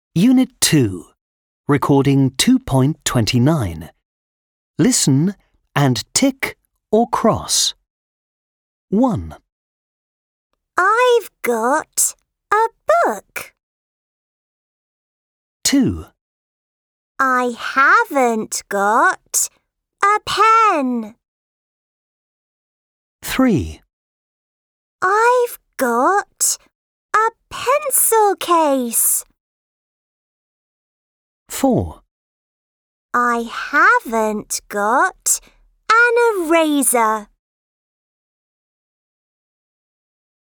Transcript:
Unit 2, Recording 2.29. Listen and tick or cross. 1. I've got a book. 2. I haven't got a pen. 3. I've got a pencil case. 4. I haven't got an eraser.